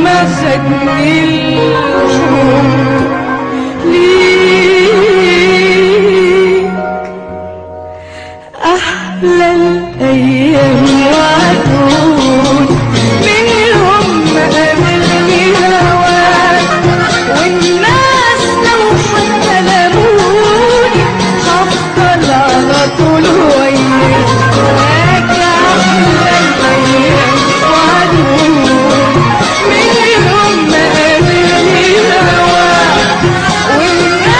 مسكني الحب ليك. أحلى الأيام وعدون منهم قابلني هواك، والناس لو حتى لموني هفضل على طول وياك. أحلى الأيام وعدون منهم قابلني هواك، والناس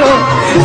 خسارة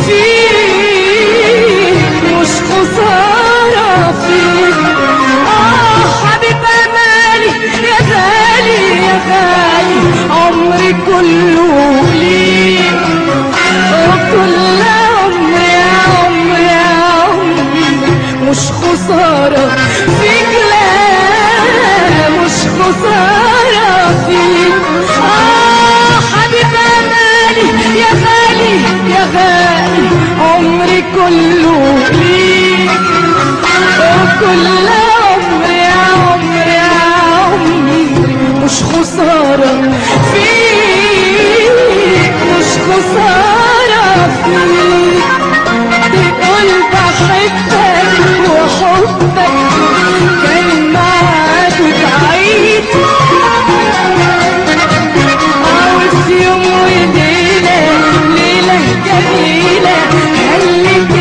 فيك، مش خسارة فيك. حبيب امالي يا غالي يا غالي، عمري كله ليك، وكل عمري يا عمري يا عمري مش خسارة فيك، لا مش خسارة فيك. حبيب امالي يا غالي يا غالي، عمري كله ليك، وكل عمري يا عمري يا عمري مش خسارة فيك، مش خسارة فيك. تقول بحبك وحبك كان معاك بعيد، عاوز يوم وليلة ليلة جميلة هلت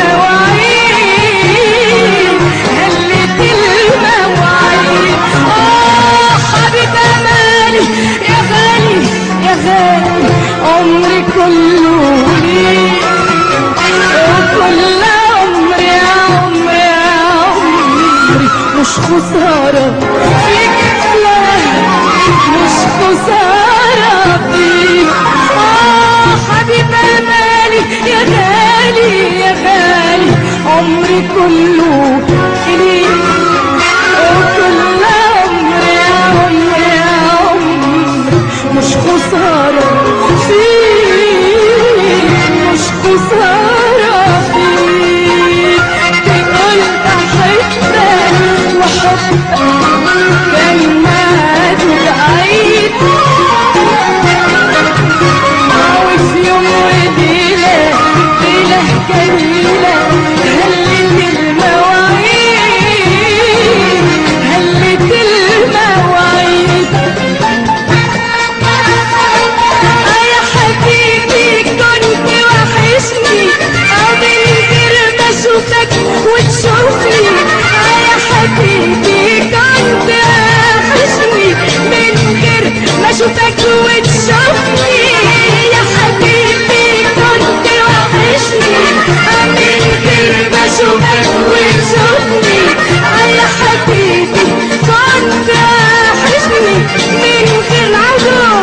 المواعيد، هلت المواعيد. حبيب امالي يا غالي يا غالي، عمري كله ليك، وكل عمري يا عمري يا عمري مش خسارة فيك، لا مش خسارة فيك. حبيب امالي يا غالي يا غالي، عمري كله ليك، وكل عمري يا عمري يا عمري مش خسارة فيك، مش خسارة فيك. تقول بحبك وحبك كان معاك بعيد، عاوز يوم وليلة ليلة جميلة هلت المواعيد، هلت المواعيد. يا حبيبي كنت وحشني، من غير ما اشوفك وتشوفني. يا حبيبي كنت وحشني، من غير ما اشوفك وتشوفني. يا حبيبي كنت وحشني، من غير ما اشوفك وتشوفني. يا حبيبي كنت وحشني من غير عذاب.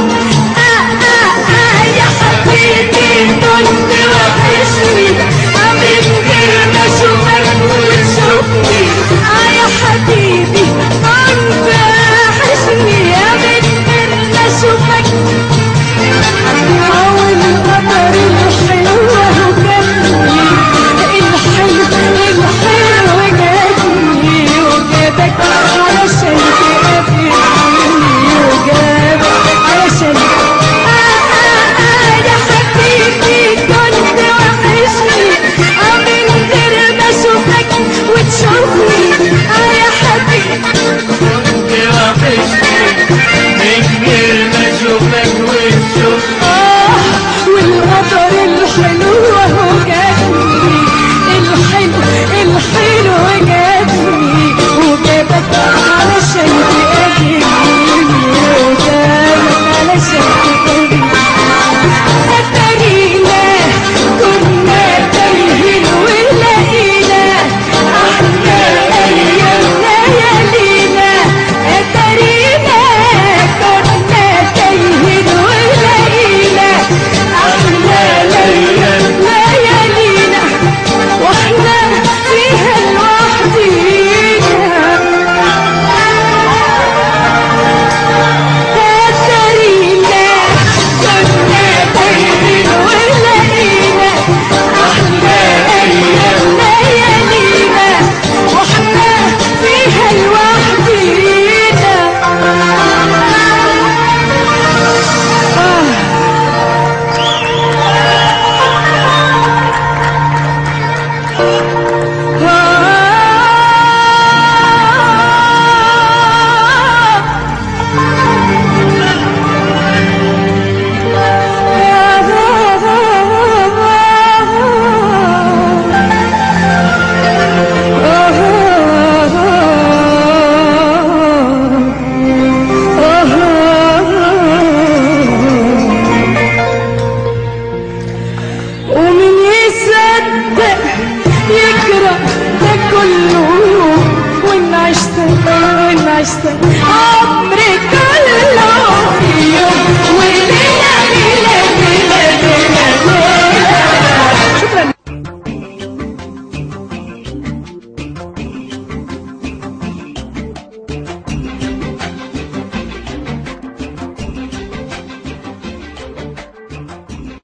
يا حبيبي كنت وحشني، من غير ما اشوفك وتشوفني. يا حبيبي كنت وحشني، من غير ما اشوفك. والقدر الحلو جابني، الحلو الحلو جابني وجابك علشان تقابلني، وجابك علشان. يا حبيبي كنت وحشني، من غير ما اشوفك وتشوفني. يا حبيبي كنت وحشني، من غير ما اشوفك وتشوفني. والقدر الحلو جابني، الحلو الحلو جابني وجابك علشان تقابلني، وجابك علشان تقابلني. أتارينا كنا تايهين ولقينا أحلى أيام ليالينا. أتارينا كنا تايهين ولقينا أحلى ليالينا. يصدق يجرى ده كله، وإن عشت عمري كله